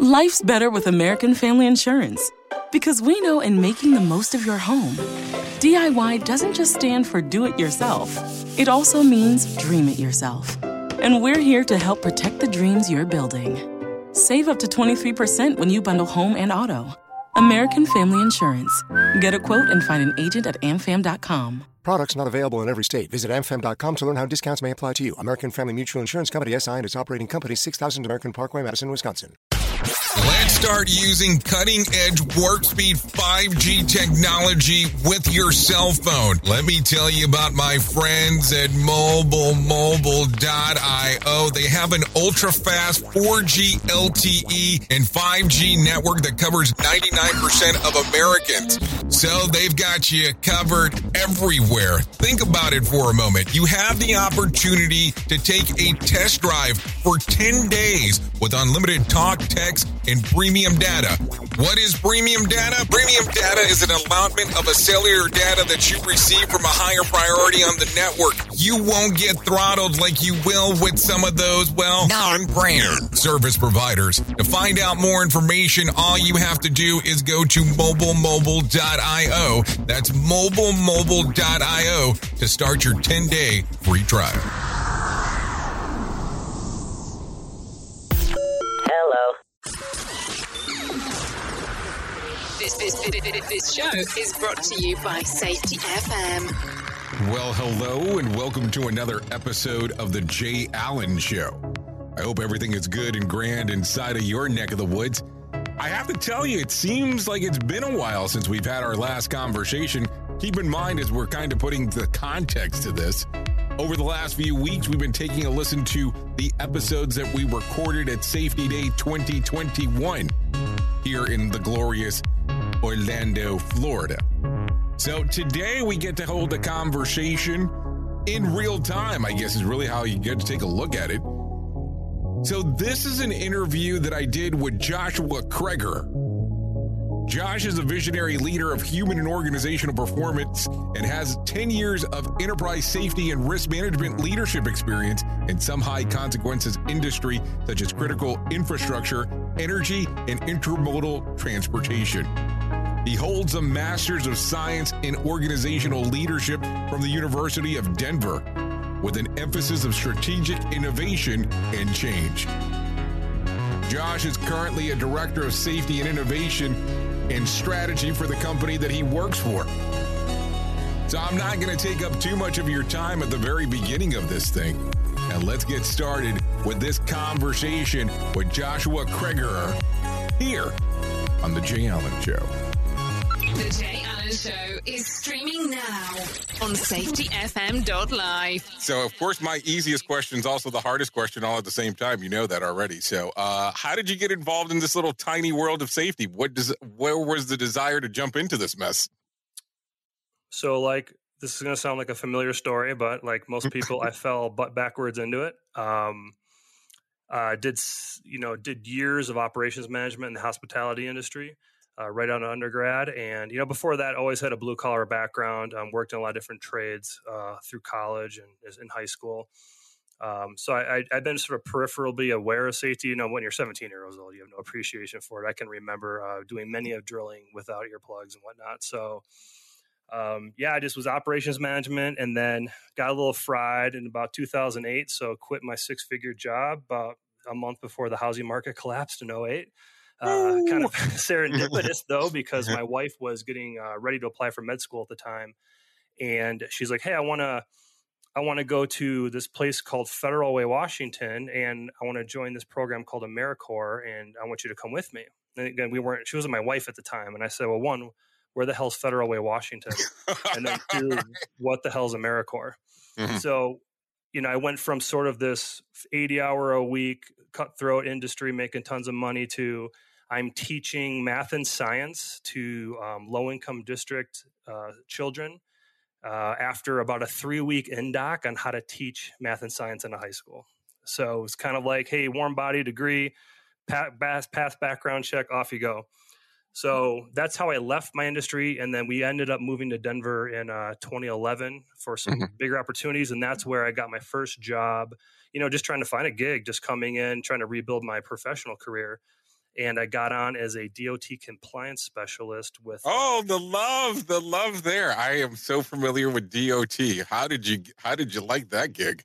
Life's better with American Family Insurance because we know in making the most of your home, DIY doesn't just stand for do it yourself. It also means dream it yourself. And we're here to help protect the dreams you're building. Save up to 23% when you bundle home and auto. American Family Insurance. Get a quote and find an agent at amfam.com. Products not available in every state. Visit amfam.com to learn how discounts may apply to you. American Family Mutual Insurance Company, SI, and its operating company, 6000 American Parkway, Madison, Wisconsin. Let's start using cutting-edge warp speed 5G technology with your cell phone. Let me tell you about my friends at mobilemobile.io. They have an ultra-fast 4G LTE and 5G network that covers 99% of Americans. So they've got you covered everywhere. Think about it for a moment. You have the opportunity to take a test drive for 10 days with unlimited talk, text, and premium data. What is premium data? Premium data is an allotment of a cellular data that you receive from a higher priority on the network. You won't get throttled like you will with some of those, non-brand service providers. To find out more information, all you have to do is go to mobilemobile.io. That's mobilemobile.io to start your 10-day free trial. This show is brought to you by Safety FM. Well, hello, and welcome to another episode of The Jay Allen Show. I hope everything is good and grand inside of your neck of the woods. I have to tell you, it seems like it's been a while since we've had our last conversation. Keep in mind, as we're kind of putting the context to this, over the last few weeks, we've been taking a listen to the episodes that we recorded at Safety Day 2021 here in the glorious Orlando, Florida. So today we get to hold a conversation in real time, I guess is really how you get to take a look at it. So this is an interview that I did with Joshua Kreger. Josh is a visionary leader of human and organizational performance and has 10 years of enterprise safety and risk management leadership experience in some high consequences industry such as critical infrastructure, energy, and intermodal transportation. He holds a Master's of Science in Organizational Leadership from the University of Denver with an emphasis of strategic innovation and change. Josh is currently a Director of Safety and Innovation and Strategy for the company that he works for. So I'm not going to take up too much of your time at the very beginning of this thing. And let's get started with this conversation with Joshua Kreger here on The Jay Allen Show. The Jay Allen Show is streaming now on safetyfm.live. So, of course, my easiest question is also the hardest question all at the same time. You know that already. So, how did you get involved in this little tiny world of safety? Where was the desire to jump into this mess? So, this is going to sound like a familiar story, but like most people, I fell butt backwards into it. Did years of operations management in the hospitality industry. Right out of undergrad. And, before that, always had a blue collar background, worked in a lot of different trades through college and in high school. So I've been sort of peripherally aware of safety. When you're 17 years old, you have no appreciation for it. I can remember doing many of drilling without earplugs and whatnot. So, I just was operations management and then got a little fried in about 2008. So quit my 6-figure job about a month before the housing market collapsed in 2008. Kind of serendipitous though, because my wife was getting ready to apply for med school at the time. And she's like, hey, I want to go to this place called Federal Way, Washington. And I want to join this program called AmeriCorps. And I want you to come with me. And again, she wasn't my wife at the time. And I said, well, one, where the hell's Federal Way, Washington? And then two, what the hell's AmeriCorps? Mm-hmm. So, I went from sort of this 80-hour-a-week cutthroat industry making tons of money to I'm teaching math and science to low-income district children after about a 3-week NDOC on how to teach math and science in a high school. So it's kind of like, hey, warm body degree, pass background check, off you go. So that's how I left my industry. And then we ended up moving to Denver in 2011 for some bigger opportunities. And that's where I got my first job, just trying to find a gig, just coming in, trying to rebuild my professional career. and I got on as a DOT compliance specialist with. The love there. I am so familiar with DOT. How did you like that gig?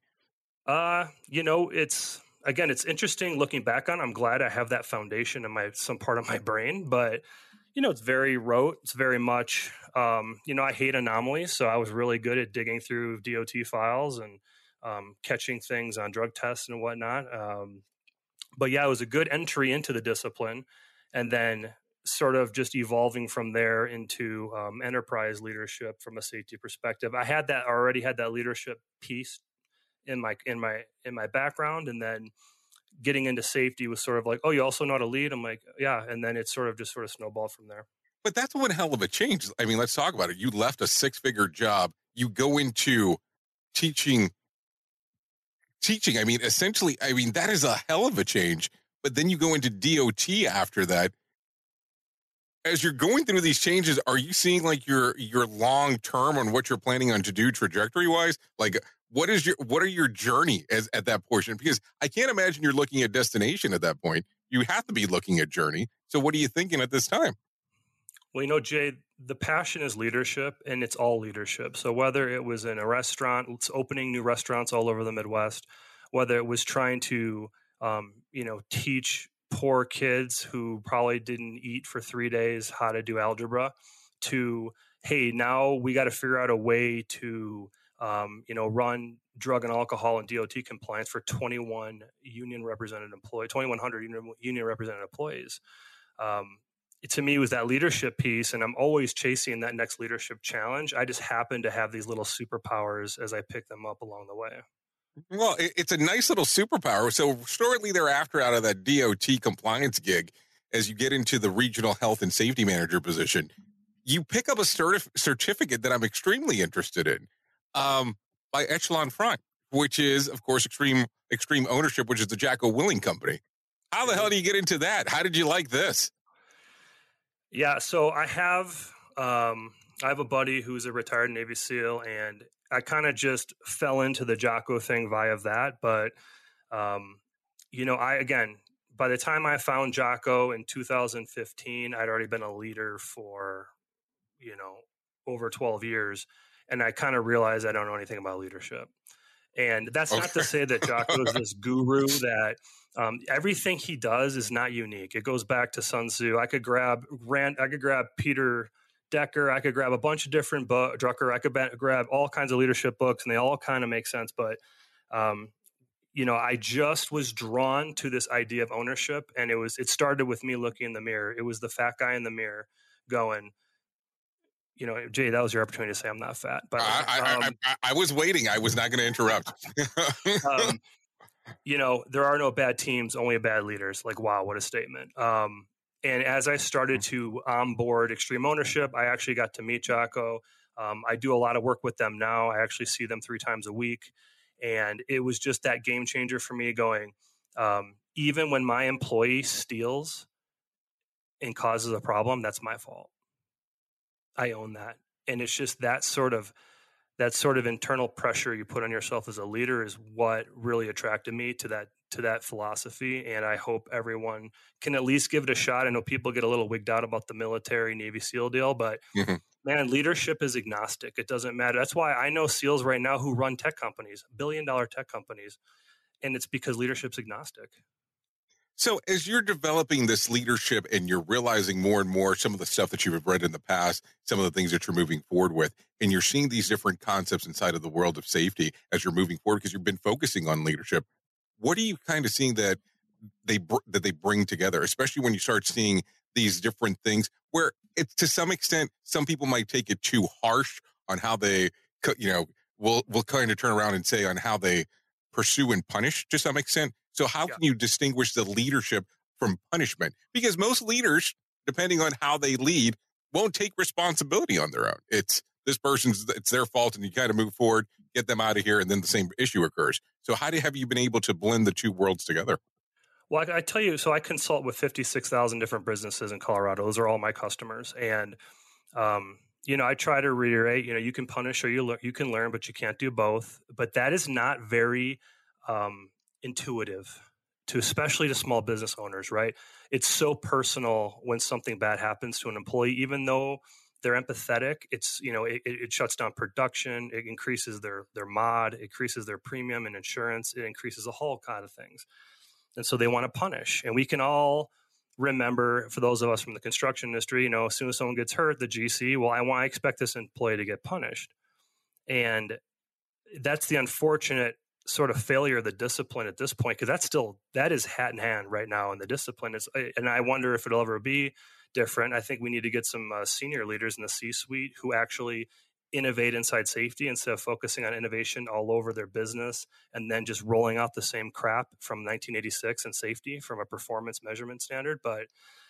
It's interesting looking back on. I'm glad I have that foundation in some part of my brain, but it's very rote. It's very much, I hate anomalies, so I was really good at digging through DOT files and catching things on drug tests and whatnot. But yeah, it was a good entry into the discipline, and then sort of just evolving from there into enterprise leadership from a safety perspective. I already had that leadership piece in my background, and then getting into safety was sort of like, oh, you also know how to lead? I'm like, yeah, and then it sort of snowballed from there. But that's one hell of a change. I mean, let's talk about it. You left a 6-figure job. You go into teaching. I mean, essentially, that is a hell of a change. But then you go into DOT after that. As you're going through these changes, are you seeing like your long term on what you're planning on to do trajectory wise? Like, what are your journey at that portion? Because I can't imagine you're looking at destination at that point. You have to be looking at journey. So what are you thinking at this time? Well, Jay, the passion is leadership, and it's all leadership. So whether it was in a restaurant, it's opening new restaurants all over the Midwest, whether it was trying to, teach poor kids who probably didn't eat for 3 days how to do algebra, to, hey, now we got to figure out a way to, run drug and alcohol and DOT compliance for 2,100 union represented employees. To me, it was that leadership piece, and I'm always chasing that next leadership challenge. I just happen to have these little superpowers as I pick them up along the way. Well, it's a nice little superpower. So shortly thereafter, out of that DOT compliance gig, as you get into the regional health and safety manager position, you pick up a certificate that I'm extremely interested in by Echelon Front, which is, of course, Extreme Ownership, which is the Jocko Willink Company. How the hell do you get into that? How did you like this? Yeah, so I have a buddy who's a retired Navy SEAL, and I kind of just fell into the Jocko thing via that. But, by the time I found Jocko in 2015, I'd already been a leader for, over 12 years. And I kind of realized I don't know anything about leadership. And that's not to say that Jocko is this guru that everything he does is not unique. It goes back to Sun Tzu. I could grab Peter Decker. I could grab a bunch of different Drucker. I could grab all kinds of leadership books, and they all kind of make sense. But, I just was drawn to this idea of ownership, and it started with me looking in the mirror. It was the fat guy in the mirror going, Jay, that was your opportunity to say I'm not fat. But I was waiting. I was not going to interrupt. There are no bad teams, only bad leaders. Like, wow, what a statement. And as I started to onboard Extreme Ownership, I actually got to meet Jocko. I do a lot of work with them now. I actually see them 3 times a week. And it was just that game changer for me going, even when my employee steals and causes a problem, that's my fault. I own that. And it's just that sort of internal pressure you put on yourself as a leader is what really attracted me to that philosophy. And I hope everyone can at least give it a shot. I know people get a little wigged out about the military Navy SEAL deal, but man, leadership is agnostic. It doesn't matter. That's why I know SEALs right now who run tech companies, billion-dollar tech companies. And it's because leadership's agnostic. So as you're developing this leadership and you're realizing more and more some of the stuff that you've read in the past, some of the things that you're moving forward with, and you're seeing these different concepts inside of the world of safety as you're moving forward because you've been focusing on leadership, what are you kind of seeing that they bring together, especially when you start seeing these different things where it's to some extent, some people might take it too harsh on how they, will kind of turn around and say on how they pursue and punish to some extent. So how can you distinguish the leadership from punishment? Because most leaders, depending on how they lead, won't take responsibility on their own. It's their fault, and you kind of move forward, get them out of here, and then the same issue occurs. So have you been able to blend the two worlds together? Well, I tell you, so I consult with 56,000 different businesses in Colorado. Those are all my customers. And, I try to reiterate, you can punish or you can learn, but you can't do both. But that is not very intuitive especially to small business owners, right? It's so personal when something bad happens to an employee, even though they're empathetic. It's, it shuts down production. It increases their mod, it increases their premium and insurance. It increases a whole kind of things. And so they want to punish. And we can all remember, for those of us from the construction industry, as soon as someone gets hurt, the GC, well, I expect this employee to get punished. And that's the unfortunate sort of failure of the discipline at this point, because that is hat in hand right now in the discipline. And I wonder if it'll ever be different. I think we need to get some senior leaders in the C-suite who actually innovate inside safety instead of focusing on innovation all over their business and then just rolling out the same crap from 1986 in safety from a performance measurement standard. But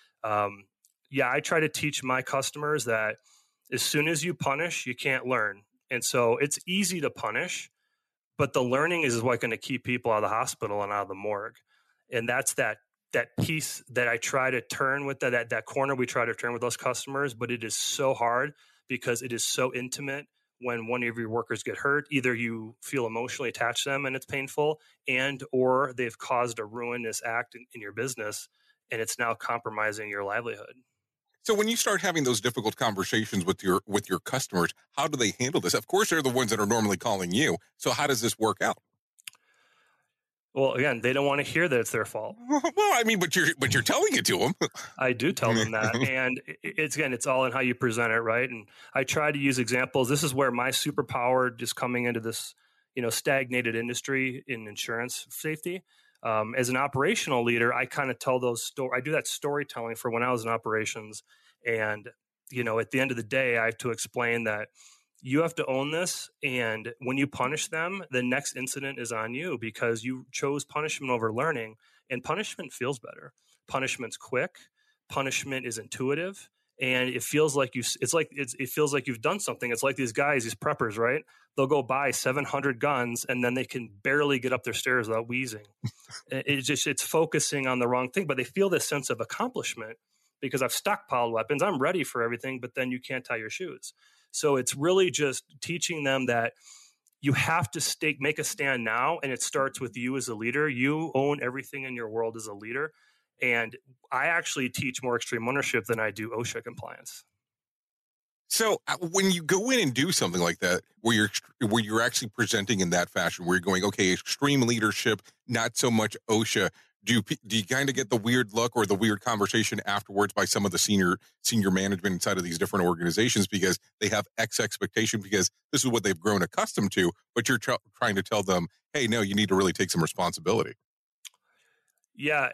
I try to teach my customers that as soon as you punish, you can't learn. And so it's easy to punish, but the learning is what's going to keep people out of the hospital and out of the morgue. And that's that piece that I try to turn with that corner we try to turn with those customers, but it is so hard because it is so intimate. When one of your workers get hurt, either you feel emotionally attached to them and it's painful, or they've caused a ruinous act in your business and it's now compromising your livelihood. So when you start having those difficult conversations with your customers, how do they handle this? Of course, they're the ones that are normally calling you. So how does this work out? Well, again, they don't want to hear that it's their fault. Well, I mean, but you're telling it to them. I do tell them that. And it's all in how you present it, right? And I try to use examples. This is where my superpower just coming into this, stagnated industry in insurance safety. As an operational leader, I kind of tell those stories. I do that storytelling for when I was in operations. And, at the end of the day, I have to explain that you have to own this. And when you punish them, the next incident is on you because you chose punishment over learning. And punishment feels better. Punishment's quick. Punishment is intuitive. And it feels like it feels like you've done something. It's like these guys, these preppers, right? They'll go buy 700 guns and then they can barely get up their stairs without wheezing. It's focusing on the wrong thing, but they feel this sense of accomplishment because I've stockpiled weapons. I'm ready for everything, but then you can't tie your shoes. So it's really just teaching them that you have to make a stand now, and it starts with you as a leader. You own everything in your world as a leader. And I actually teach more extreme ownership than I do OSHA compliance. So when you go in and do something like that, where you're actually presenting in that fashion, where you're going, okay, extreme leadership, not so much OSHA, do you kind of get the weird look or the weird conversation afterwards by some of the senior management inside of these different organizations because they have X expectation because this is what they've grown accustomed to, but you're trying to tell them, hey, no, you need to really take some responsibility. Yeah,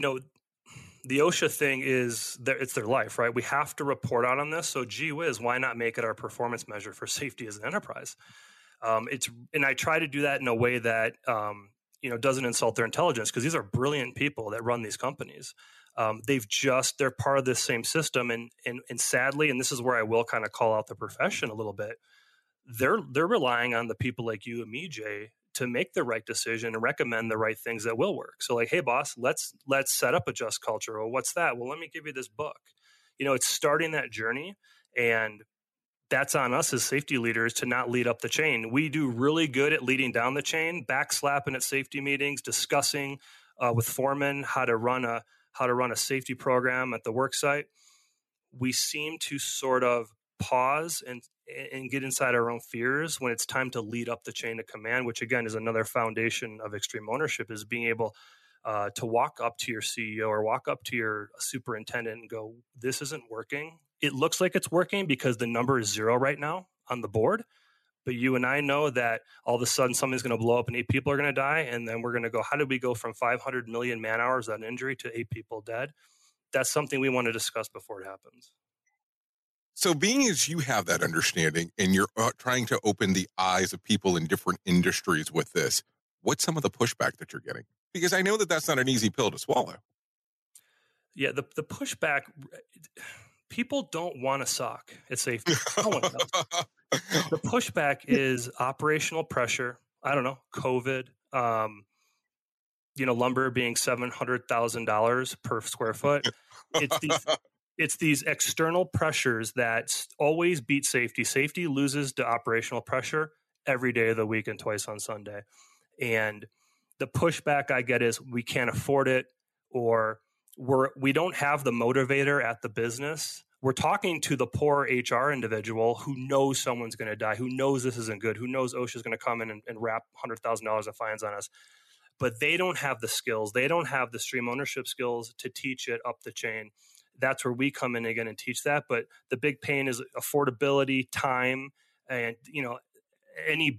the OSHA thing it's their life, right? We have to report out on this. So gee whiz, why not make it our performance measure for safety as an enterprise? And I try to do that in a way that, doesn't insult their intelligence because these are brilliant people that run these companies. They're part of this same system. And sadly, and this is where I will kind of call out the profession a little bit, they're relying on the people like you and me, Jay, to make the right decision and recommend the right things that will work. So like, hey boss, let's set up a just culture. Well, what's that? Well, let me give you this book. It's starting that journey, and that's on us as safety leaders to not lead up the chain. We do really good at leading down the chain, backslapping at safety meetings, discussing with foremen how to run a safety program at the work site. We seem to sort of pause and get inside our own fears when it's time to lead up the chain of command, which again is another foundation of extreme ownership, is being able to walk up to your CEO or walk up to your superintendent and go, this isn't working. It looks like it's working because the number is 0 right now on the board. But you and I know that all of a sudden something's going to blow up and 8 people are going to die. And then we're going to go, how did we go from 500 million man hours on injury to 8 people dead? That's something we want to discuss before it happens. So being as you have that understanding and you're trying to open the eyes of people in different industries with this, what's some of the pushback that you're getting? Because I know that that's not an easy pill to swallow. Yeah, the pushback, people don't want to suck at safety. No one does. The pushback is operational pressure. I don't know, COVID, lumber being $700,000 per square foot. It's these external pressures that always beat safety. Safety loses to operational pressure every day of the week and twice on Sunday. And the pushback I get is we can't afford it, or we don't have the motivator at the business. We're talking to the poor HR individual who knows someone's going to die, who knows this isn't good, who knows OSHA's going to come in and wrap $100,000 of fines on us. But they don't have the skills. They don't have the stream ownership skills to teach it up the chain. That's where we come in again and teach that. But the big pain is affordability, time, and anything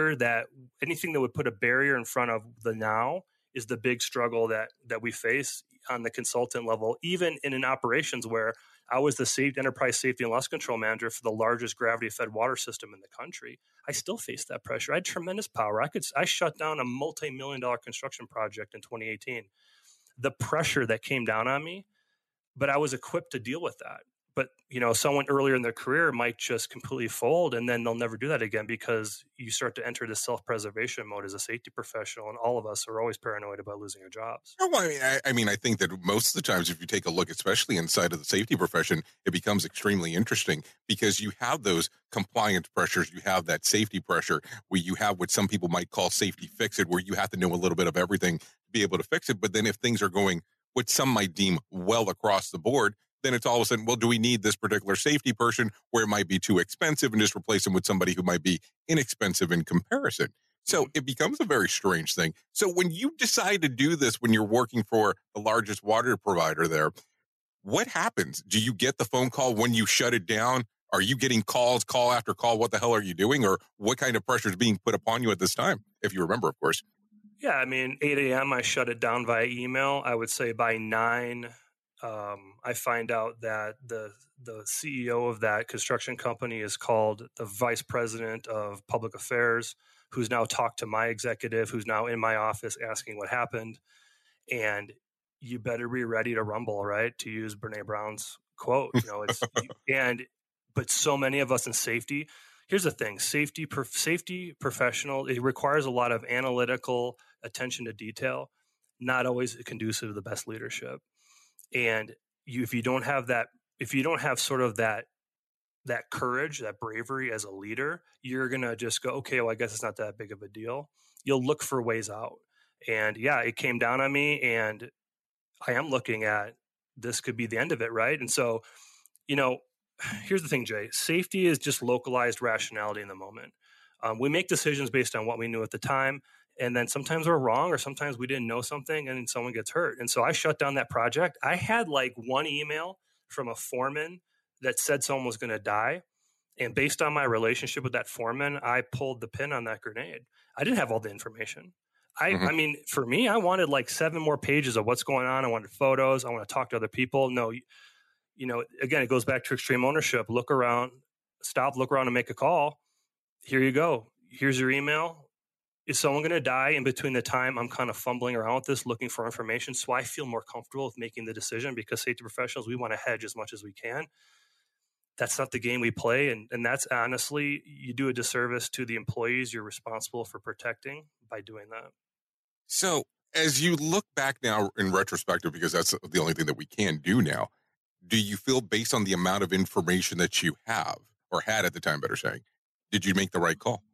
that would put a barrier in front of the now is the big struggle that we face on the consultant level, even in an operations where I was the enterprise safety and loss control manager for the largest gravity-fed water system in the country. I still face that pressure. I had tremendous power. I shut down a multi-million-dollar construction project in 2018. The pressure that came down on me, but I was equipped to deal with that. But, someone earlier in their career might just completely fold, and then they'll never do that again because you start to enter this self-preservation mode as a safety professional, and all of us are always paranoid about losing our jobs. No, I think that most of the times, if you take a look, especially inside of the safety profession, it becomes extremely interesting because you have those compliance pressures, you have that safety pressure, where you have what some people might call safety fix-it, where you have to know a little bit of everything to be able to fix it. But then if things are going what some might deem well across the board, then it's all of a sudden, well, do we need this particular safety person where it might be too expensive and just replace them with somebody who might be inexpensive in comparison? So it becomes a very strange thing. So when you decide to do this, when you're working for the largest water provider there, what happens? Do you get the phone call when you shut it down? Are you getting call after call? What the hell are you doing? Or what kind of pressure is being put upon you at this time? If you remember, of course. Yeah, 8 a.m. I shut it down via email. I would say by 9, I find out that the CEO of that construction company is called the vice president of public affairs, who's now talked to my executive, who's now in my office asking what happened. And you better be ready to rumble, right? To use Brene Brown's quote, but so many of us in safety, here's the thing, safety professional, it requires a lot of analytical attention to detail, not always conducive to the best leadership. And if you don't have sort of that courage, that bravery as a leader, you're going to just go, okay, well, I guess it's not that big of a deal. You'll look for ways out. And yeah, it came down on me, and I am looking at this could be the end of it, right? And so, here's the thing, Jay, safety is just localized rationality in the moment. We make decisions based on what we knew at the time. And then sometimes we're wrong, or sometimes we didn't know something and someone gets hurt. And so I shut down that project. I had like one email from a foreman that said someone was going to die. And based on my relationship with that foreman, I pulled the pin on that grenade. I didn't have all the information. I mean, for me, I wanted like 7 more pages of what's going on. I wanted photos. I want to talk to other people. No, again, it goes back to extreme ownership. Look around, look around and make a call. Here you go. Here's your email. Is someone going to die in between the time I'm kind of fumbling around with this, looking for information? So I feel more comfortable with making the decision, because safety professionals, we want to hedge as much as we can. That's not the game we play. And that's honestly, you do a disservice to the employees you're responsible for protecting by doing that. So as you look back now in retrospective, because that's the only thing that we can do now, do you feel, based on the amount of information that you have, or had at the time, better saying, did you make the right call?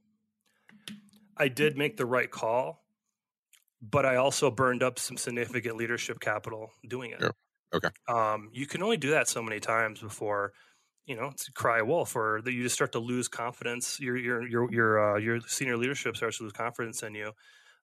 I did make the right call, but I also burned up some significant leadership capital doing it. Yeah. Okay. You can only do that so many times before, to cry wolf, or that you just start to lose confidence. Your senior leadership starts to lose confidence in you.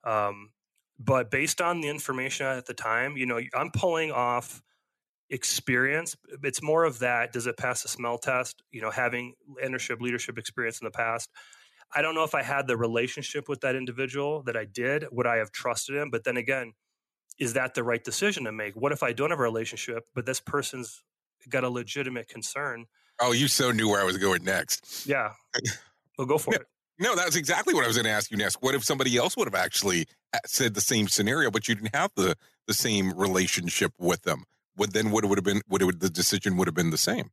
But based on the information at the time, I'm pulling off experience. It's more of that. Does it pass the smell test? Having leadership experience in the past. I don't know if I had the relationship with that individual that I did. Would I have trusted him? But then again, is that the right decision to make? What if I don't have a relationship, but this person's got a legitimate concern? Oh, you so knew where I was going next. Yeah. Well, go for it. No, that's exactly what I was going to ask you next. What if somebody else would have actually said the same scenario, but you didn't have the same relationship with them? The decision would have been the same.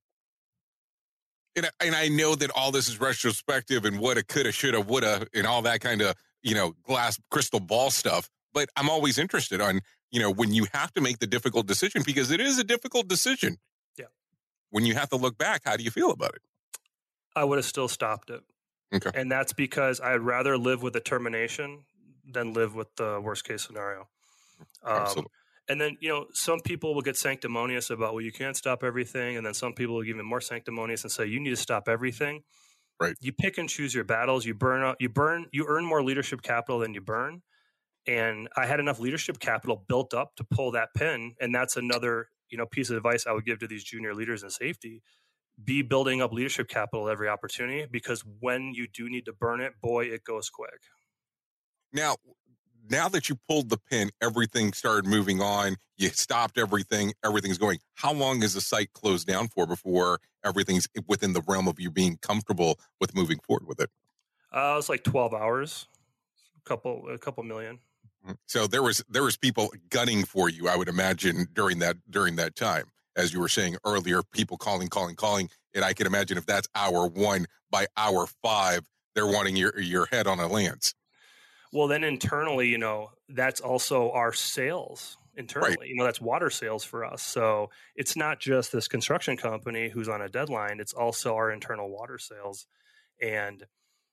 And I know that all this is retrospective and woulda, coulda, shoulda, woulda, and all that kind of, glass crystal ball stuff. But I'm always interested on, when you have to make the difficult decision, because it is a difficult decision. Yeah. When you have to look back, how do you feel about it? I would have still stopped it. Okay. And that's because I'd rather live with the termination than live with the worst case scenario. Absolutely. And then, some people will get sanctimonious about, well, you can't stop everything. And then some people will get even more sanctimonious and say, you need to stop everything. Right. You pick and choose your battles. You earn more leadership capital than you burn. And I had enough leadership capital built up to pull that pin. And that's another, piece of advice I would give to these junior leaders in safety. Be building up leadership capital every opportunity, because when you do need to burn it, boy, it goes quick. Now that you pulled the pin, everything started moving on. You stopped everything. Everything's going. How long is the site closed down for before everything's within the realm of you being comfortable with moving forward with it? It's like 12 hours, a couple million. So there was people gunning for you, I would imagine, during that time. As you were saying earlier, people calling. And I can imagine if that's hour 1, by hour 5, they're wanting your head on a lance. Well, then internally, that's also our sales internally. Right. That's water sales for us. So it's not just this construction company who's on a deadline. It's also our internal water sales. And,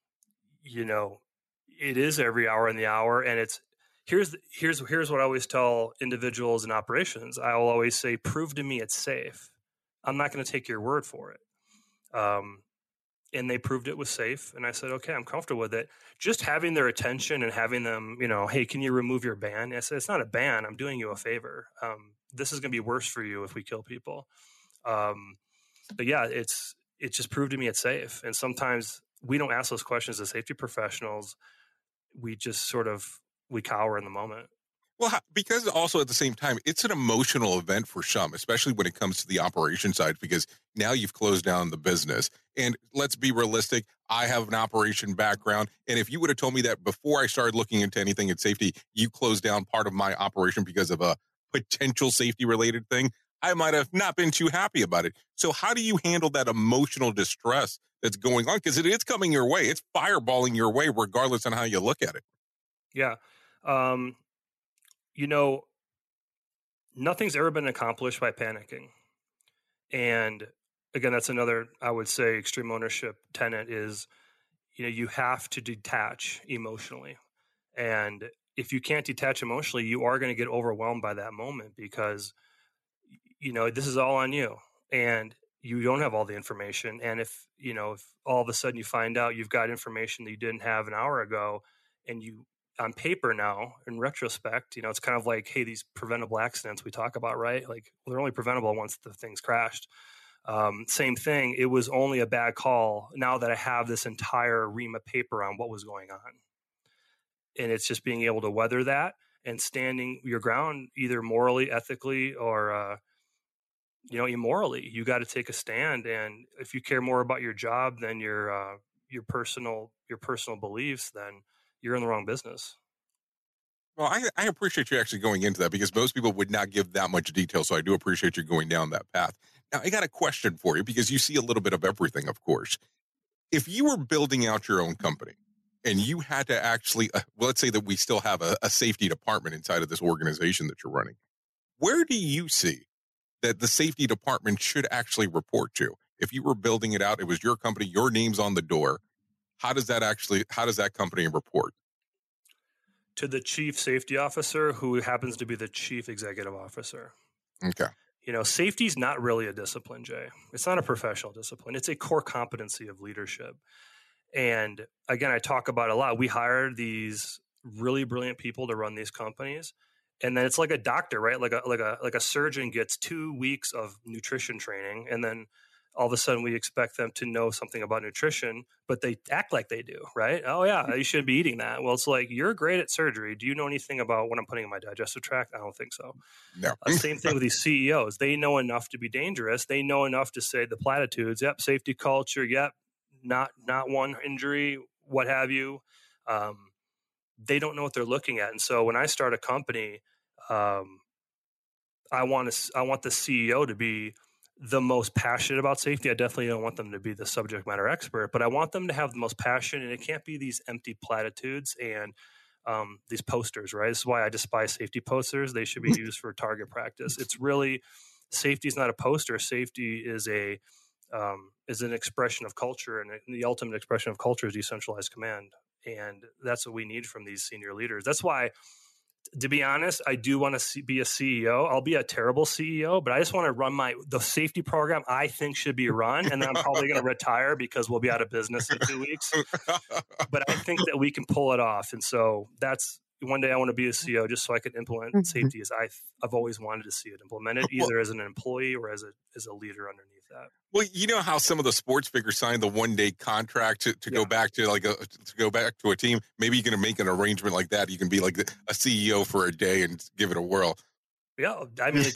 it is every hour in the hour. And it's, here's what I always tell individuals in operations. I will always say, prove to me it's safe. I'm not going to take your word for it. And they proved it was safe. And I said, okay, I'm comfortable with it. Just having their attention and having them, hey, can you remove your ban? I said, it's not a ban. I'm doing you a favor. This is going to be worse for you if we kill people. But yeah, it just proved to me it's safe. And sometimes we don't ask those questions as safety professionals. We just we cower in the moment. Well, because also at the same time, it's an emotional event for some, especially when it comes to the operation side, because now you've closed down the business. And let's be realistic. I have an operation background. And if you would have told me that before I started looking into anything in safety, you closed down part of my operation because of a potential safety related thing, I might have not been too happy about it. So how do you handle that emotional distress that's going on? Because it is coming your way. It's fireballing your way, regardless on how you look at it. Yeah. Nothing's ever been accomplished by panicking. And again, that's another, I would say, extreme ownership tenet is, you have to detach emotionally. And if you can't detach emotionally, you are going to get overwhelmed by that moment because, this is all on you and you don't have all the information. And if all of a sudden you find out you've got information that you didn't have an hour ago and you, on paper now, in retrospect, it's kind of like, hey, these preventable accidents we talk about, right? Like, well, they're only preventable once the thing's crashed. Same thing. It was only a bad call. Now that I have this entire ream of paper on what was going on, and it's just being able to weather that and standing your ground, either morally, ethically, or immorally. You got to take a stand, and if you care more about your job than your personal beliefs, then you're in the wrong business. Well, I appreciate you actually going into that because most people would not give that much detail. So I do appreciate you going down that path. Now, I got a question for you because you see a little bit of everything, of course. If you were building out your own company and you had to actually, let's say that we still have a safety department inside of this organization that you're running, where do you see that the safety department should actually report to? If you were building it out, it was your company, your name's on the door. How does that company report? To the chief safety officer, who happens to be the chief executive officer. Okay. Safety is not really a discipline, Jay. It's not a professional discipline. It's a core competency of leadership. And again, I talk about it a lot. We hire these really brilliant people to run these companies. And then it's like a doctor, right? Like a surgeon gets 2 weeks of nutrition training, and then all of a sudden we expect them to know something about nutrition, but they act like they do, right? Oh yeah, you shouldn't be eating that. Well, it's like, you're great at surgery. Do you know anything about what I'm putting in my digestive tract? I don't think so. No. Same thing with these CEOs. They know enough to be dangerous. They know enough to say the platitudes. Yep. Safety culture. Yep. Not one injury, what have you. They don't know what they're looking at. And so when I start a company, I want the CEO to be the most passionate about safety. I definitely don't want them to be the subject matter expert, but I want them to have the most passion, and it can't be these empty platitudes and these posters, right? This is why I despise safety posters. They should be used for target practice. It's really, safety is not a poster. Safety is an expression of culture, and the ultimate expression of culture is decentralized command. And that's what we need from these senior leaders. That's why, to be honest, I do want to be a CEO. I'll be a terrible CEO, but I just want to run the safety program I think should be run. And then I'm probably going to retire because we'll be out of business in 2 weeks. But I think that we can pull it off. And so that's one day I want to be a CEO just so I can implement safety as I've always wanted to see it implemented, either as an employee or as a leader underneath that. Well, you know how some of the sports figures sign the 1-day contract to go back to a team. Maybe you're going to make an arrangement like that. You can be like a CEO for a day and give it a whirl. Yeah, I mean,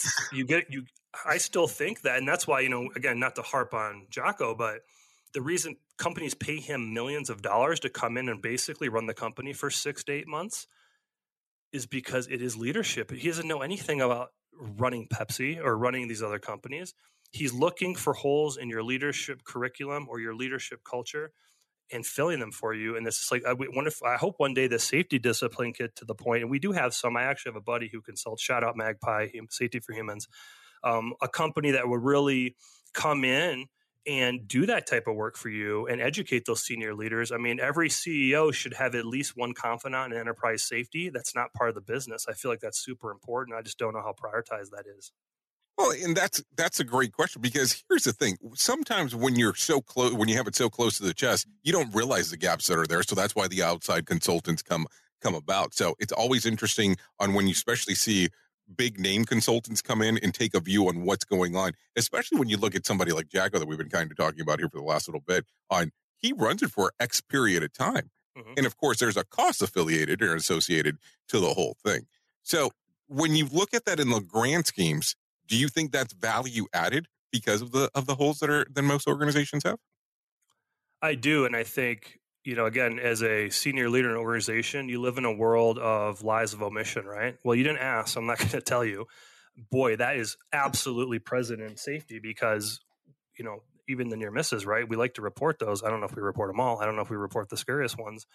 I still think that, and that's why, again, not to harp on Jocko, but the reason companies pay him millions of dollars to come in and basically run the company for 6 to 8 months is because it is leadership. He doesn't know anything about running Pepsi or running these other companies. He's looking for holes in your leadership curriculum or your leadership culture and filling them for you. And it's just like, I hope one day the safety discipline get to the point, and we do have some. I actually have a buddy who consults, shout out Magpie, Safety for Humans, a company that would really come in and do that type of work for you and educate those senior leaders. I mean, every CEO should have at least one confidant in enterprise safety. That's not part of the business. I feel like that's super important. I just don't know how prioritized that is. Well, and that's a great question, because here's the thing. Sometimes when you're so close, when you have it so close to the chest, you don't realize the gaps that are there. So that's why the outside consultants come about. So it's always interesting on when you especially see big name consultants come in and take a view on what's going on, especially when you look at somebody like Jocko that we've been kind of talking about here for the last little bit on, he runs it for X period of time. Mm-hmm. And of course, there's a cost affiliated or associated to the whole thing. So when you look at that in the grand schemes, do you think that's value added because of the holes that most organizations have? I do. And I think, again, as a senior leader in an organization, you live in a world of lies of omission, right? Well, you didn't ask, so I'm not going to tell you. Boy, that is absolutely present in safety because, even the near misses, right? We like to report those. I don't know if we report them all. I don't know if we report the scariest ones.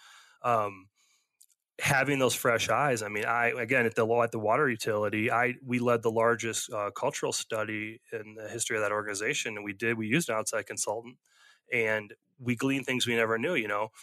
Having those fresh eyes. I mean, at the water utility, we led the largest cultural study in the history of that organization, and we used an outside consultant, and we gleaned things we never knew.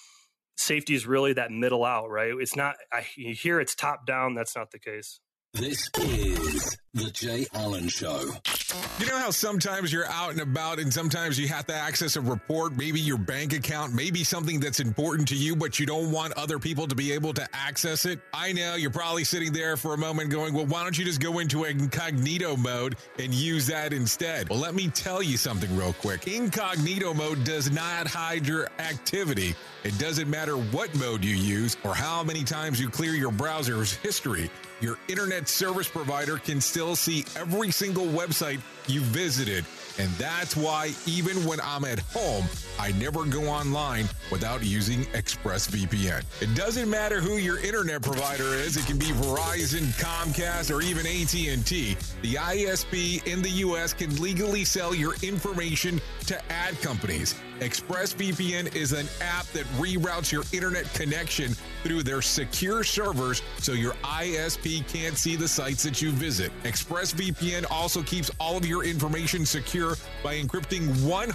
Safety is really that middle out, right? It's not. You hear it's top down. That's not the case. This is the Jay Allen Show. You know how sometimes you're out and about and sometimes you have to access a report, maybe your bank account, maybe something that's important to you, but you don't want other people to be able to access it? I know you're probably sitting there for a moment going, well, why don't you just go into incognito mode and use that instead? Well, let me tell you something real quick. Incognito mode does not hide your activity. It doesn't matter what mode you use or how many times you clear your browser's history. Your internet service provider can still see every single website you visited. And that's why even when I'm at home, I never go online without using ExpressVPN. It doesn't matter who your internet provider is. It can be Verizon, Comcast, or even AT&T. The ISP in the U.S. can legally sell your information to ad companies. ExpressVPN is an app that reroutes your internet connection through their secure servers so your ISP can't see the sites that you visit. ExpressVPN also keeps all of your information secure by encrypting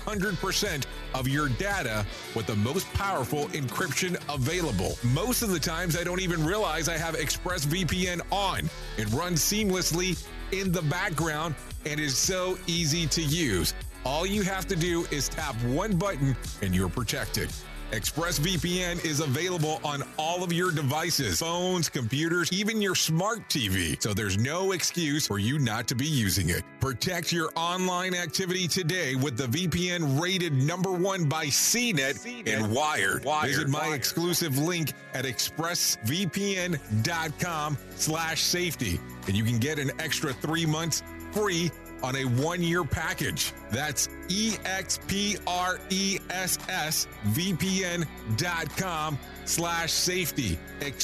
100% of your data with the most powerful encryption available. Most of the times, I don't even realize I have ExpressVPN on. It runs seamlessly in the background and is so easy to use. All you have to do is tap one button and you're protected. ExpressVPN is available on all of your devices, phones, computers, even your smart TV. So there's no excuse for you not to be using it. Protect your online activity today with the VPN rated #1 by CNET and Wired. Visit my exclusive link at expressvpn.com/safety and you can get an extra 3 months free on a 1-year package. That's expressvpn.com/safety.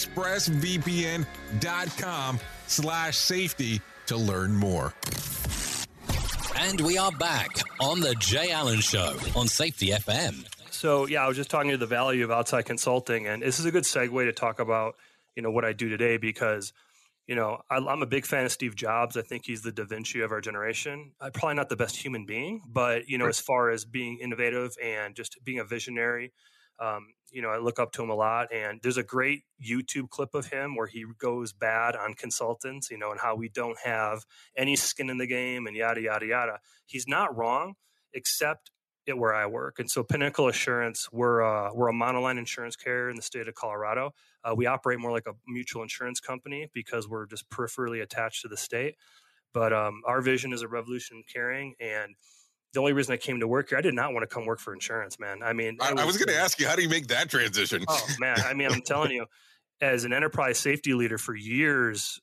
expressvpn.com/safety to learn more. And we are back on the Jay Allen Show on Safety FM. So, I was just talking to the value of outside consulting, and this is a good segue to talk about, what I do today because I'm a big fan of Steve Jobs. I think he's the Da Vinci of our generation. Probably not the best human being, but, as far as being innovative and just being a visionary, I look up to him a lot, and there's a great YouTube clip of him where he goes bad on consultants, and how we don't have any skin in the game and yada, yada, yada. He's not wrong, except at where I work. And so Pinnacle Assurance, we're a monoline insurance carrier in the state of Colorado. We operate more like a mutual insurance company because we're just peripherally attached to the state. But our vision is a revolution in carrying. And the only reason I came to work here, I did not want to come work for insurance, man. I mean, I was going to ask you, how do you make that transition? Oh, man. I mean, I'm telling you, as an enterprise safety leader for years,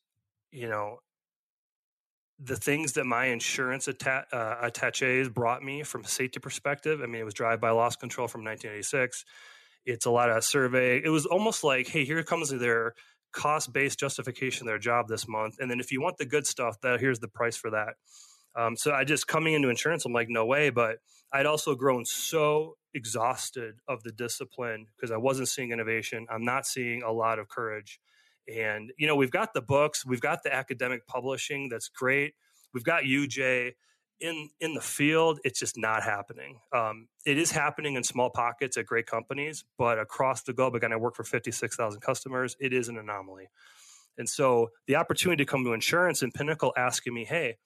the things that my insurance attaches brought me from a safety perspective, I mean, it was drive-by loss control from 1986. It's a lot of survey. It was almost like, hey, here comes their cost-based justification of their job this month. And then if you want the good stuff, here's the price for that. So I just coming into insurance, I'm like, no way. But I'd also grown so exhausted of the discipline because I wasn't seeing innovation. I'm not seeing a lot of courage. And, we've got the books, we've got the academic publishing. That's great. We've got UJ in the field. It's just not happening. It is happening in small pockets at great companies, but across the globe, again, I work for 56,000 customers. It is an anomaly. And so the opportunity to come to insurance and Pinnacle asking me, hey,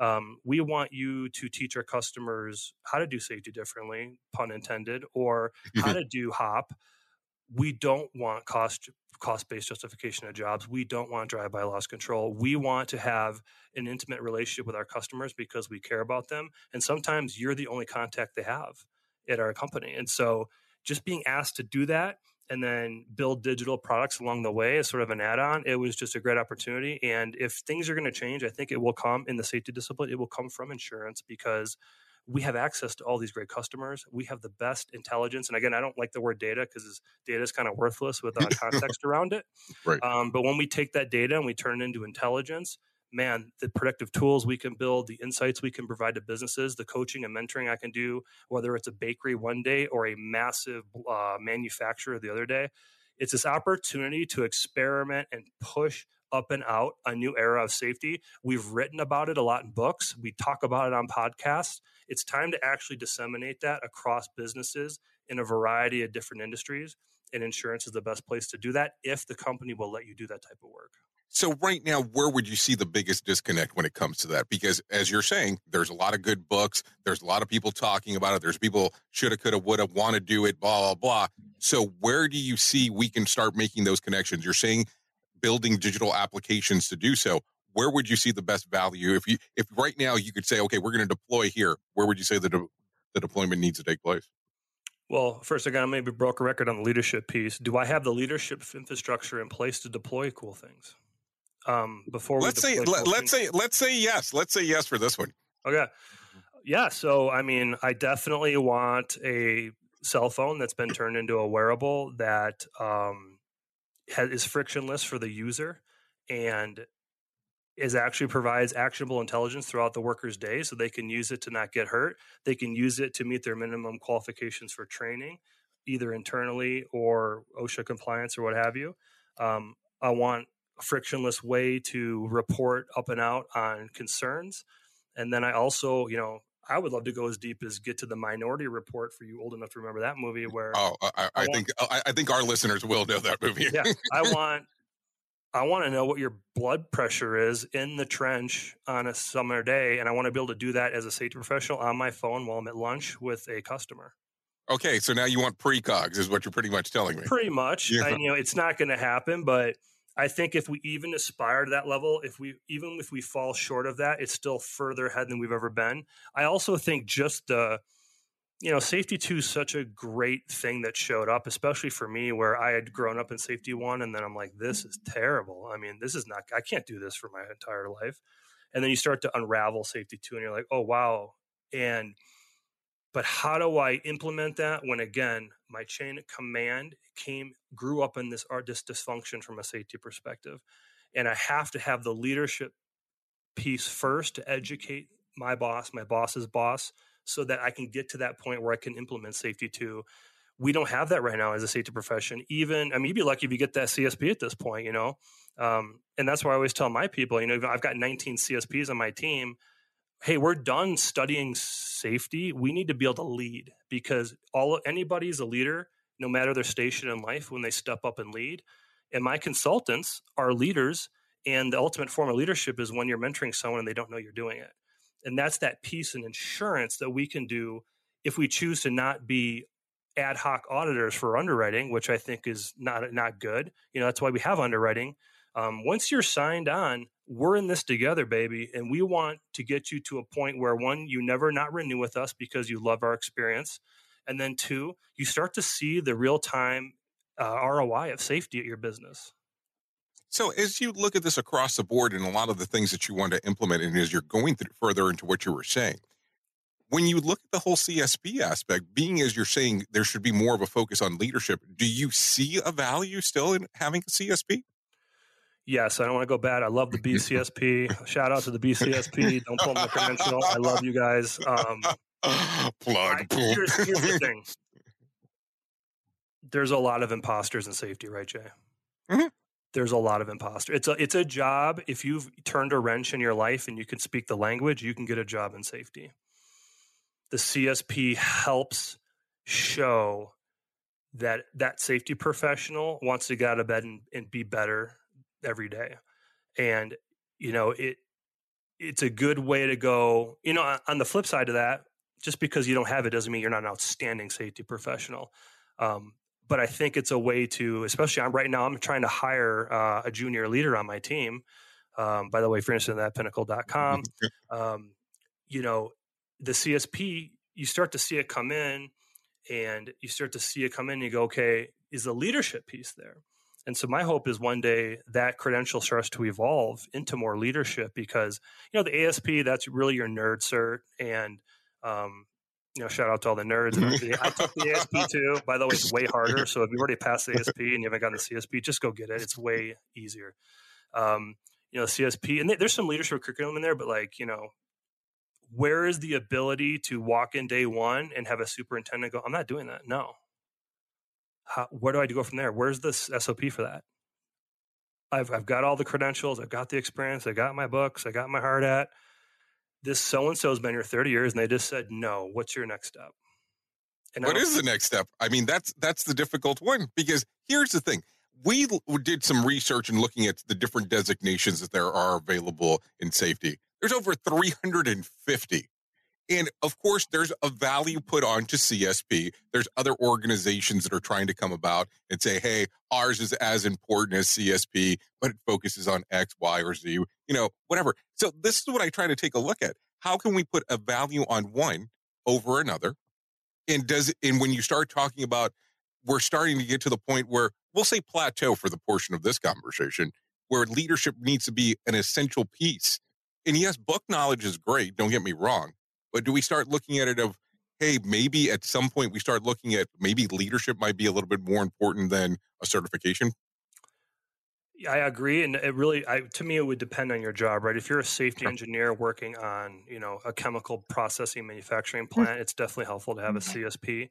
we want you to teach our customers how to do safety differently, pun intended, or how to do HOP. We don't want cost-based justification of jobs. We don't want drive-by loss control. We want to have an intimate relationship with our customers because we care about them. And sometimes you're the only contact they have at our company. And so just being asked to do that and then build digital products along the way as sort of an add-on, it was just a great opportunity. And if things are going to change, I think it will come in the safety discipline. It will come from insurance because we have access to all these great customers. We have the best intelligence. And again, I don't like the word data because data is kind of worthless without context around it. Right. But when we take that data and we turn it into intelligence, man, the predictive tools we can build, the insights we can provide to businesses, the coaching and mentoring I can do, whether it's a bakery one day or a massive manufacturer the other day, it's this opportunity to experiment and push up and out a new era of safety. We've written about it a lot in books. We talk about it on podcasts. It's time to actually disseminate that across businesses in a variety of different industries. And insurance is the best place to do that if the company will let you do that type of work. So right now, where would you see the biggest disconnect when it comes to that? Because as you're saying, there's a lot of good books. There's a lot of people talking about it. There's people shoulda, coulda, woulda, want to do it, blah, blah, blah. So where do you see we can start making those connections? You're saying building digital applications to do so. Where would you see the best value? If right now you could say, okay, we're going to deploy here, where would you say the deployment needs to take place? Well, first, I got to maybe broke a record on the leadership piece. Do I have the leadership infrastructure in place to deploy cool things? Let's say yes. Let's say yes for this one. Okay. Yeah. So, I mean, I definitely want a cell phone that's been turned into a wearable that is frictionless for the user and actually provides actionable intelligence throughout the worker's day so they can use it to not get hurt. They can use it to meet their minimum qualifications for training, either internally or OSHA compliance or what have you. I want a frictionless way to report up and out on concerns. And then I also, I would love to go as deep as get to the Minority Report for you old enough to remember that movie where I think our listeners will know that movie. Yeah. I want to know what your blood pressure is in the trench on a summer day. And I want to be able to do that as a safety professional on my phone while I'm at lunch with a customer. Okay. So now you want precogs is what you're pretty much telling me. Pretty much. Yeah. It's not going to happen, but I think if we even aspire to that level, if we fall short of that, it's still further ahead than we've ever been. I also think just Safety 2 is such a great thing that showed up, especially for me where I had grown up in Safety 1 and then I'm like, this is terrible. I mean, I can't do this for my entire life. And then you start to unravel Safety 2 and you're like, oh, wow. But how do I implement that when, again, my chain of command grew up in this dysfunction from a safety perspective? And I have to have the leadership piece first to educate my boss's boss, so that I can get to that point where I can implement Safety 2. We don't have that right now as a safety profession. You'd be lucky if you get that CSP at this point, and that's why I always tell my people, I've got 19 CSPs on my team. Hey, we're done studying safety. We need to be able to lead because anybody's a leader no matter their station in life, when they step up and lead. And my consultants are leaders. And the ultimate form of leadership is when you're mentoring someone and they don't know you're doing it. And that's that piece and insurance that we can do if we choose to not be ad hoc auditors for underwriting, which I think is not good. That's why we have underwriting. Once you're signed on, we're in this together, baby. And we want to get you to a point where, one, you never not renew with us because you love our experience. And then two, you start to see the real-time ROI of safety at your business. So as you look at this across the board and a lot of the things that you want to implement, and as you're going further into what you were saying, when you look at the whole CSP aspect, being as you're saying there should be more of a focus on leadership, do you see a value still in having a CSP? Yes, I don't want to go bad. I love the BCSP. Shout out to the BCSP. Don't pull my credential. I love you guys. Here's the thing. There's a lot of imposters in safety, right, Jay? Mm-hmm. There's a lot of imposters. It's a job. If you've turned a wrench in your life and you can speak the language, you can get a job in safety. The CSP helps show that safety professional wants to get out of bed and be better every day. And, it's a good way to go. On the flip side of that, just because you don't have it doesn't mean you're not an outstanding safety professional. But I think it's a way to, especially right now, I'm trying to hire a junior leader on my team. By the way, if you're interested in that, pinnacle.com. The CSP, you start to see it come in and you go, okay, is the leadership piece there? And so my hope is one day that credential starts to evolve into more leadership because, the ASP, that's really your nerd cert. And, shout out to all the nerds. I took the ASP too. By the way, it's way harder. So if you've already passed the ASP and you haven't gotten the CSP, just go get it. It's way easier. CSP, and there's some leadership curriculum in there, but where is the ability to walk in day one and have a superintendent go, I'm not doing that. No. Where do I go from there? Where's the SOP for that? I've got all the credentials. I've got the experience. I got my books. I got my heart at. This so-and-so has been here 30 years, and they just said, no, what's your next step? And what is the next step? I mean, that's the difficult one, because here's the thing. We did some research and looking at the different designations that there are available in safety. There's over 350. And of course, there's a value put on to CSP. There's other organizations that are trying to come about and say, hey, ours is as important as CSP, but it focuses on X, Y, or Z, whatever. So this is what I try to take a look at. How can we put a value on one over another? And when you start talking about, we're starting to get to the point where we'll say plateau for the portion of this conversation, where leadership needs to be an essential piece. And yes, book knowledge is great. Don't get me wrong. But do we start looking at it of, hey, maybe at some point we start looking at maybe leadership might be a little bit more important than a certification? Yeah, I agree. And it really, to me, it would depend on your job, right? If you're a safety engineer working on, a chemical processing manufacturing plant, it's definitely helpful to have a CSP.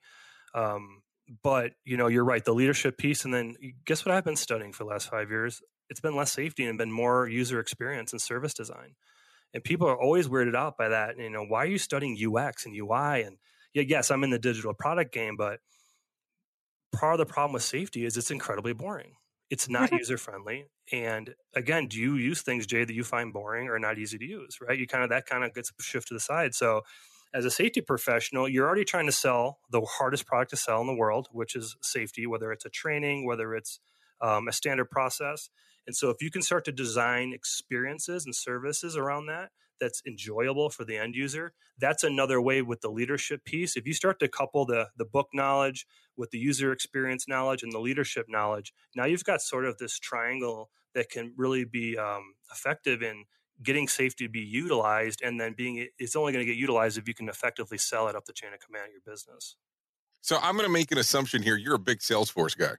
But, you're right, the leadership piece. And then guess what I've been studying for the last 5 years? It's been less safety and been more user experience and service design. And people are always weirded out by that. Why are you studying UX and UI? And yes, I'm in the digital product game, but part of the problem with safety is it's incredibly boring. It's not user friendly. And again, do you use things, Jay, that you find boring or not easy to use, right? That kind of gets shift to the side. So as a safety professional, you're already trying to sell the hardest product to sell in the world, which is safety, whether it's a training, whether it's a standard process. And so if you can start to design experiences and services around that's enjoyable for the end user, that's another way with the leadership piece. If you start to couple the book knowledge with the user experience knowledge and the leadership knowledge, now you've got sort of this triangle that can really be effective in getting safety to be utilized, and then it's only going to get utilized if you can effectively sell it up the chain of command of your business. So I'm going to make an assumption here. You're a big Salesforce guy.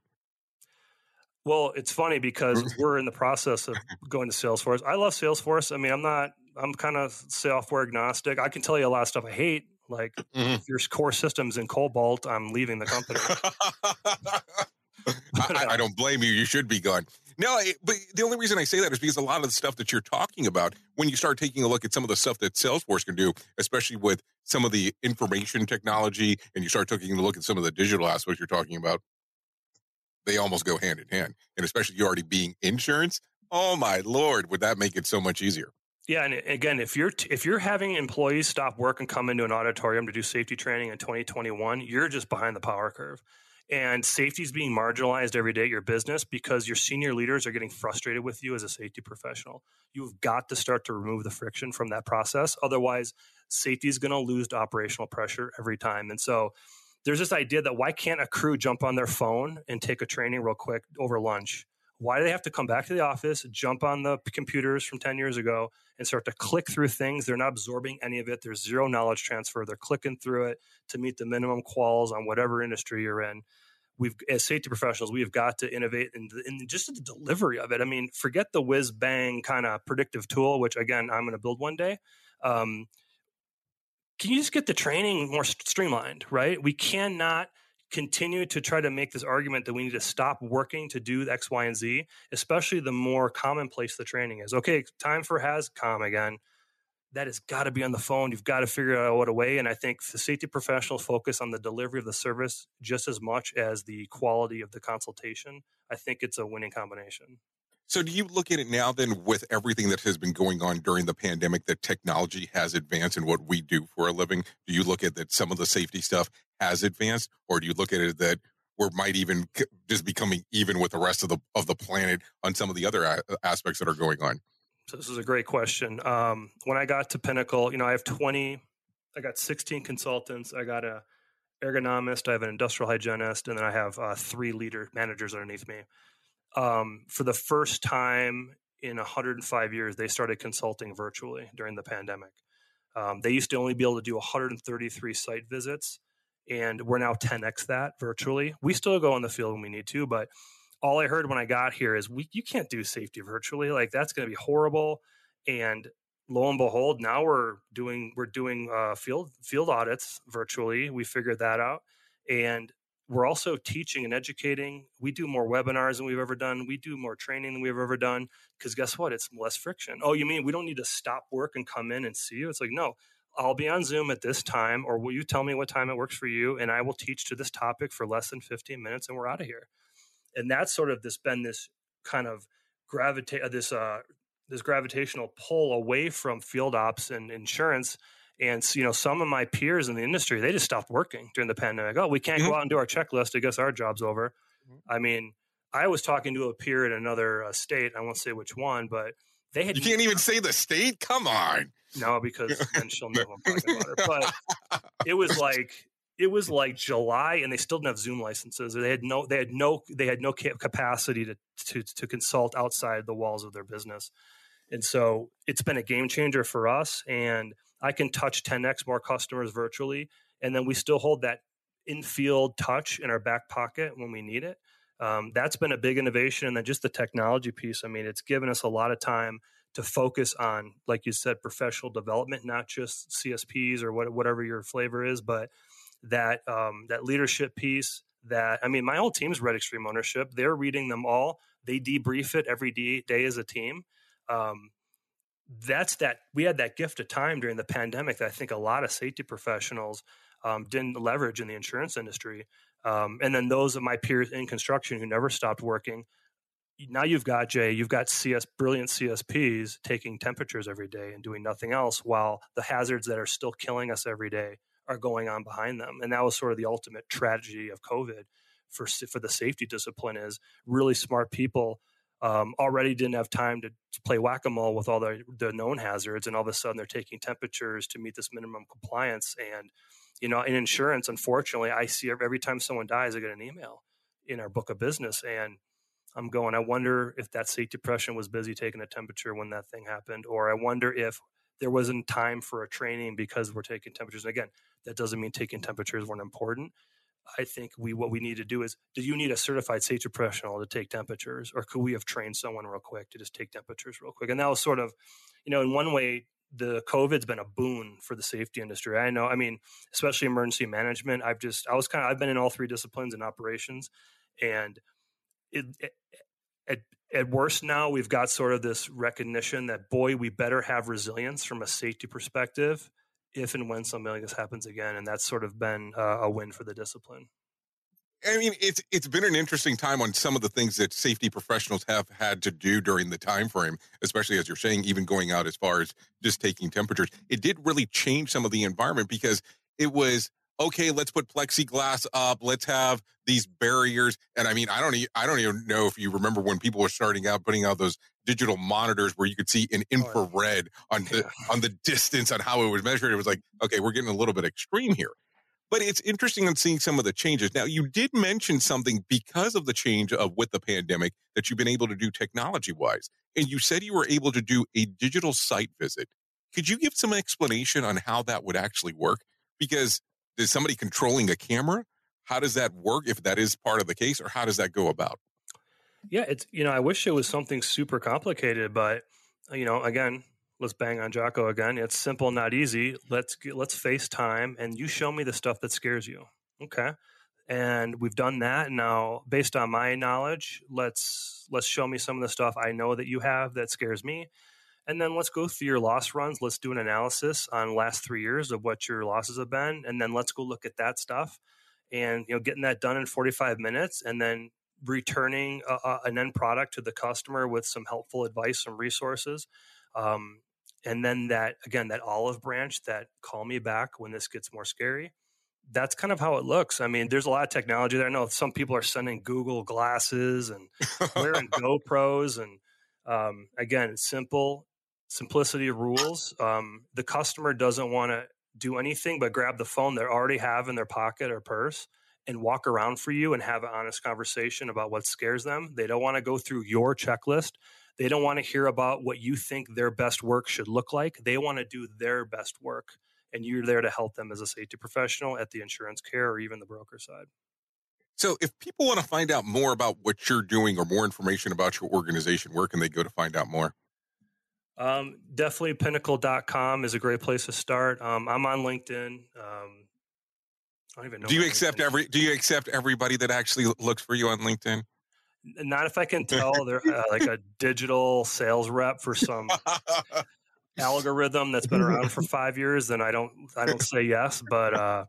Well, it's funny because we're in the process of going to Salesforce. I love Salesforce. I mean, I'm kind of software agnostic. I can tell you a lot of stuff I hate. Like if your core system's in Cobalt, I'm leaving the company. I don't blame you. You should be gone. No, but the only reason I say that is because a lot of the stuff that you're talking about, when you start taking a look at some of the stuff that Salesforce can do, especially with some of the information technology, and you start taking a look at some of the digital aspects you're talking about, they almost go hand in hand. And especially you already being insurance, oh my Lord, would that make it so much easier? Yeah, and again, if you're having employees stop work and come into an auditorium to do safety training in 2021, you're just behind the power curve. And safety is being marginalized every day at your business because your senior leaders are getting frustrated with you as a safety professional. You've got to start to remove the friction from that process. Otherwise, safety is going to lose to operational pressure every time. And so there's this idea that why can't a crew jump on their phone and take a training real quick over lunch? Why do they have to come back to the office, jump on the computers from 10 years ago and start to click through things? They're not absorbing any of it. There's zero knowledge transfer. They're clicking through it to meet the minimum quals on whatever industry you're in. As safety professionals, we've got to innovate in just the delivery of it. I mean, forget the whiz bang kind of predictive tool, which again, I'm going to build one day. Can you just get the training more streamlined, right? We cannot continue to try to make this argument that we need to stop working to do X, Y, and Z, especially the more commonplace the training is. Okay, time for HAZCOM again. That has got to be on the phone. You've got to figure out what a way. And I think the safety professionals focus on the delivery of the service just as much as the quality of the consultation. I think it's a winning combination. So do you look at it now then with everything that has been going on during the pandemic, that technology has advanced in what we do for a living? Do you look at that some of the safety stuff has advanced, or do you look at it that we might even just becoming even with the rest of the planet on some of the other aspects that are going on? So this is a great question. When I got to Pinnacle, I got 16 consultants. I got a ergonomist, I have an industrial hygienist, and then I have 3 managers underneath me. For the first time in 105 years, they started consulting virtually during the pandemic. They used to only be able to do 133 site visits, and we're now 10x that virtually. We still go in the field when we need to, but all I heard when I got here is you can't do safety virtually. Like, that's going to be horrible. And lo and behold, now we're doing field audits virtually. We figured that out, and we're also teaching and educating. We do more webinars than we've ever done. We do more training than we've ever done, because guess what? It's less friction. Oh, you mean we don't need to stop work and come in and see you? It's like, no, I'll be on Zoom at this time, or will you tell me what time it works for you? And I will teach to this topic for less than 15 minutes and we're out of here. And that's sort of this kind of this gravitational pull away from field ops and insurance. And some of my peers in the industry, they just stopped working during the pandemic. Oh, we can't go out and do our checklist. I guess our job's over. I mean, I was talking to a peer in another state. I won't say which one, but they had. You can't even say the state? Come on. No, because then she'll know I'm talking about her. But it was like July, and they still didn't have Zoom licenses. They had no capacity to consult outside the walls of their business. And so it's been a game changer for us. And I can touch 10x more customers virtually. And then we still hold that in-field touch in our back pocket when we need it. That's been a big innovation. And then just the technology piece. I mean, it's given us a lot of time to focus on, like you said, professional development, not just CSPs or whatever your flavor is, but that leadership piece. My whole team's read Extreme Ownership. They're reading them all. They debrief it every day as a team. We had that gift of time during the pandemic that I think a lot of safety professionals didn't leverage in the insurance industry. And then those of my peers in construction who never stopped working. Now you've got brilliant CSPs taking temperatures every day and doing nothing else, while the hazards that are still killing us every day are going on behind them. And that was sort of the ultimate tragedy of COVID for the safety discipline, is really smart people already didn't have time to play whack-a-mole with all the known hazards, and all of a sudden they're taking temperatures to meet this minimum compliance. And in insurance, unfortunately, I see every time someone dies, I get an email in our book of business, and I'm going, I wonder if that safety professional was busy taking a temperature when that thing happened, or I wonder if there wasn't time for a training because we're taking temperatures. And again, that doesn't mean taking temperatures weren't important. I think what we need to do is, do you need a certified safety professional to take temperatures, or could we have trained someone real quick to just take temperatures real quick? And that was sort of, in one way, the COVID's been a boon for the safety industry. I know, especially emergency management. I've been in all 3 disciplines in operations, and at worst now we've got sort of this recognition that, boy, we better have resilience from a safety perspective if and when something like this happens again. And that's sort of been a win for the discipline. I mean, it's been an interesting time on some of the things that safety professionals have had to do during the time frame, especially as you're saying, even going out as far as just taking temperatures. It did really change some of the environment because it was, okay, let's put plexiglass up. Let's have these barriers. And I mean, I don't even know if you remember when people were starting out, putting out those digital monitors where you could see in infrared on the distance on how it was measured. It was like, okay, we're getting a little bit extreme here. But it's interesting on seeing some of the changes. Now, you did mention something because of the change with the pandemic that you've been able to do technology-wise. And you said you were able to do a digital site visit. Could you give some explanation on how that would actually work? Because is somebody controlling a camera? How does that work if that is part of the case, or how does that go about? Yeah, it's, I wish it was something super complicated, but, again, let's bang on Jocko again. It's simple, not easy. Let's FaceTime and you show me the stuff that scares you. Okay. And we've done that. Now, based on my knowledge, let's show me some of the stuff I know that you have that scares me. And then let's go through your loss runs. Let's do an analysis on the last 3 years of what your losses have been. And then let's go look at that stuff and, getting that done in 45 minutes and then returning an end product to the customer with some helpful advice, some resources. And then that olive branch that call me back when this gets more scary. That's kind of how it looks. I mean, there's a lot of technology there. I know some people are sending Google glasses and wearing GoPros. And again, simplicity of rules. The customer doesn't want to do anything but grab the phone they already have in their pocket or purse and walk around for you and have an honest conversation about what scares them. They don't want to go through your checklist. They don't want to hear about what you think their best work should look like. They want to do their best work. And you're there to help them as a safety professional at the insurance care or even the broker side. So if people want to find out more about what you're doing or more information about your organization, where can they go to find out more? Definitely pinnacle.com is a great place to start. I'm on LinkedIn. I don't even know. Do you accept everybody that actually looks for you on LinkedIn? Not if I can tell they're like a digital sales rep for some algorithm that's been around for 5 years, then I don't say yes. But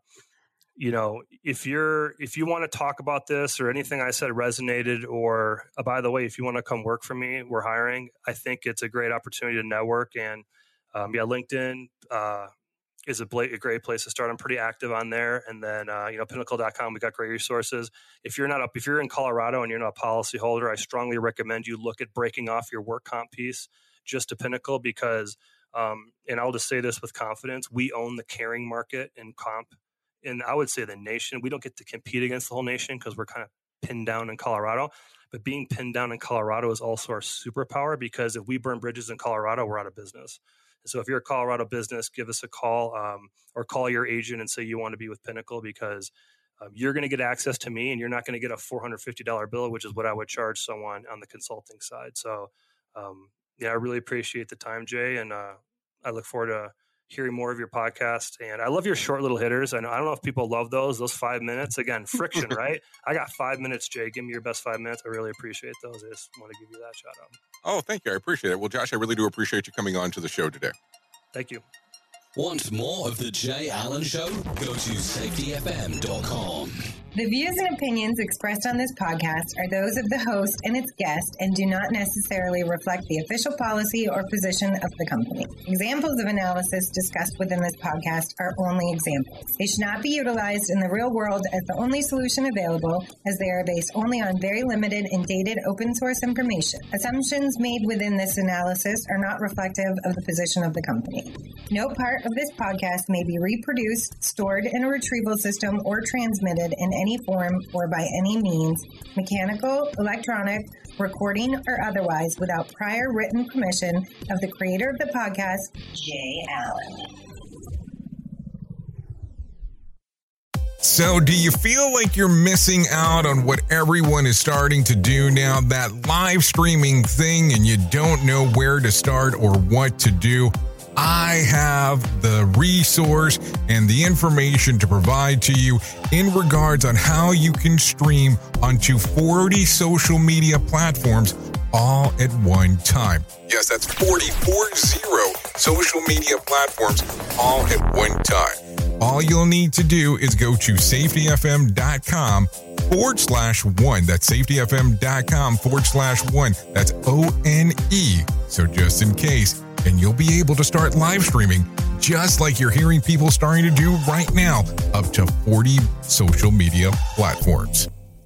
if you want to talk about this or anything I said resonated, or by the way, if you want to come work for me, we're hiring. I think it's a great opportunity to network, and LinkedIn is a great place to start. I'm pretty active on there. And then, pinnacle.com, we got great resources. If you're in Colorado and you're not a policyholder, I strongly recommend you look at breaking off your work comp piece just to Pinnacle because, and I'll just say this with confidence, we own the carrying market in comp. And I would say the nation, we don't get to compete against the whole nation because we're kind of pinned down in Colorado. But being pinned down in Colorado is also our superpower because if we burn bridges in Colorado, we're out of business. So if you're a Colorado business, give us a call or call your agent and say you want to be with Pinnacle because you're going to get access to me and you're not going to get a $450 bill, which is what I would charge someone on the consulting side. So, I really appreciate the time, Jay, and I look forward to hearing more of your podcast. And I love your short little hitters. And I don't know if people love those 5 minutes. Again, friction, right? I got 5 minutes, Jay. Give me your best 5 minutes. I really appreciate those. I just want to give you that shout out. Oh, thank you. I appreciate it. Well, Josh, I really do appreciate you coming on to the show today. Thank you. Want more of The Jay Allen Show? Go to safetyfm.com. The views and opinions expressed on this podcast are those of the host and its guest and do not necessarily reflect the official policy or position of the company. Examples of analysis discussed within this podcast are only examples. They should not be utilized in the real world as the only solution available, as they are based only on very limited and dated open source information. Assumptions made within this analysis are not reflective of the position of the company. No part of this podcast may be reproduced, stored in a retrieval system, or transmitted in any form or by any means, mechanical, electronic, recording, or otherwise, without prior written permission of the creator of the podcast, Jay Allen. So do you feel like you're missing out on what everyone is starting to do now, that live streaming thing, and you don't know where to start or what to do? I have the resource and the information to provide to you in regards on how you can stream onto 40 social media platforms all at one time. Yes, that's 40 social media platforms all at one time. All you'll need to do is go to safetyfm.com safetyfm.com/one. That's safetyfm.com/one. That's ONE. So just in case, and you'll be able to start live streaming just like you're hearing people starting to do right now, up to 40 social media platforms.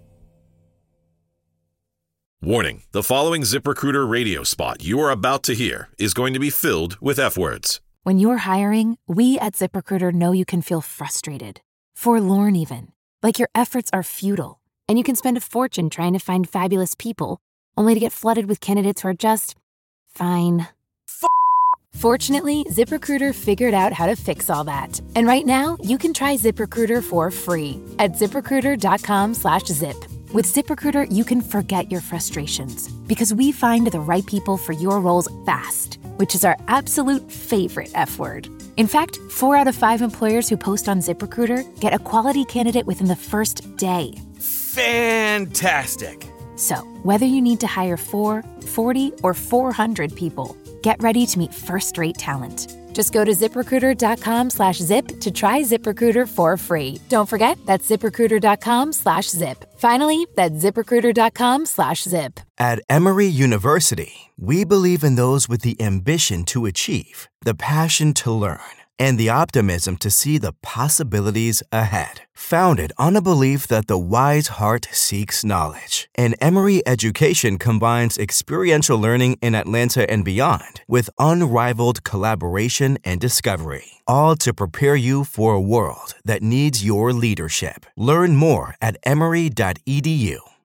Warning, the following ZipRecruiter radio spot you are about to hear is going to be filled with F-words. When you're hiring, we at ZipRecruiter know you can feel frustrated, forlorn even, like your efforts are futile, and you can spend a fortune trying to find fabulous people, only to get flooded with candidates who are just fine. Fortunately, ZipRecruiter figured out how to fix all that. And right now, you can try ZipRecruiter for free at ZipRecruiter.com/zip. With ZipRecruiter, you can forget your frustrations because we find the right people for your roles fast, which is our absolute favorite F word. In fact, 4 out of 5 employers who post on ZipRecruiter get a quality candidate within the first day. Fantastic. So, whether you need to hire 4, 40, or 400 people, get ready to meet first-rate talent. Just go to ZipRecruiter.com/zip to try ZipRecruiter for free. Don't forget, that's ZipRecruiter.com/zip. Finally, that's ZipRecruiter.com/zip. At Emory University, we believe in those with the ambition to achieve, the passion to learn, and the optimism to see the possibilities ahead. Founded on a belief that the wise heart seeks knowledge, and Emory education combines experiential learning in Atlanta and beyond with unrivaled collaboration and discovery, all to prepare you for a world that needs your leadership. Learn more at emory.edu.